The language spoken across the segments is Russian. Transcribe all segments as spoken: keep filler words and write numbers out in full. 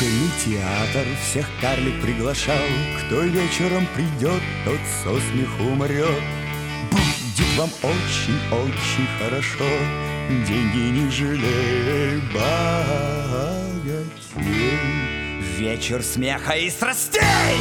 Веселый театр всех карлик приглашал. Кто вечером придет, тот со смеху умрет. Будет вам очень-очень хорошо. Деньги не жалей, богатей. Вечер смеха и страстей!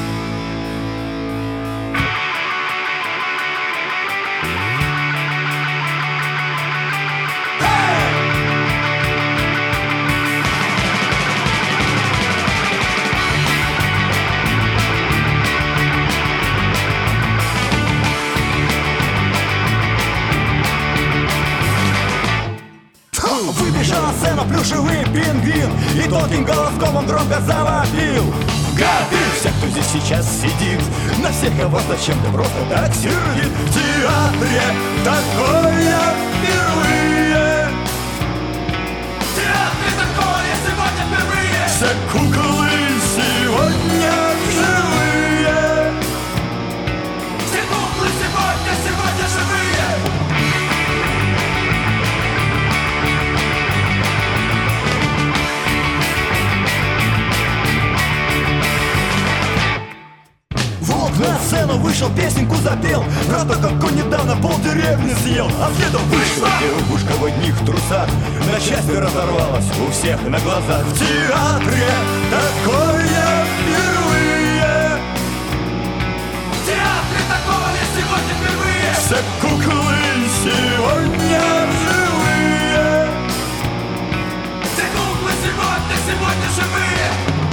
Выбежал на сцену плюшевый пингвин, и тонким голоском он громко завопил: гады! Все, кто здесь сейчас сидит, на всех вас зачем-то просто так сердит. В театре такое впервые. В театре такое сегодня впервые. Все куклы сегодня живые. Все куклы сегодня, сегодня живые. На сцену вышел, песенку запел про то, как он недавно полдеревни съел. А следом вышла девушка в одних трусах, на части разорвалась у всех на глазах. В театре такое впервые. В театре такое сегодня впервые. Все куклы сегодня живые. Все куклы сегодня, сегодня живые.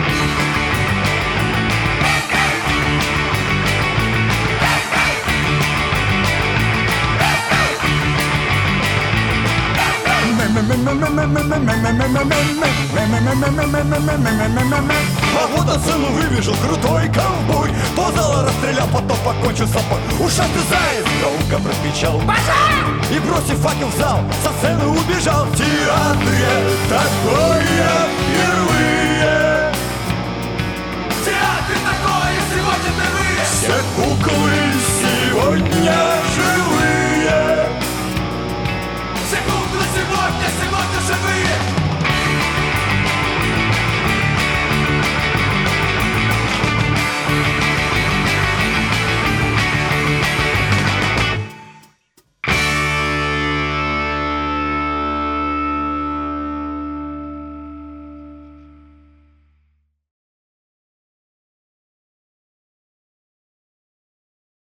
А вот на сцену выбежал крутой ковбой, ползала расстрелял, потом покончил с собой. Ушастый заяц громко прокричал: пожар! И бросив факел в зал, со сцены убежал. В